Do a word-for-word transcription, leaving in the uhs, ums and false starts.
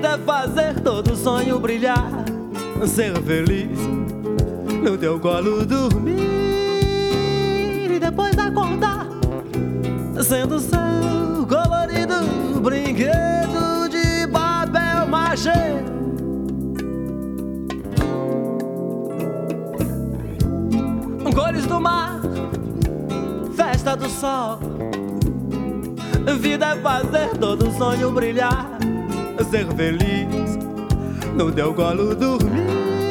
vida é fazer todo sonho brilhar, ser feliz, no teu colo dormir e depois acordar, sendo seu colorido brinquedo de papel machê. Cores do mar, festa do sol. Vida é fazer todo sonho brilhar, ser feliz, no teu colo dormir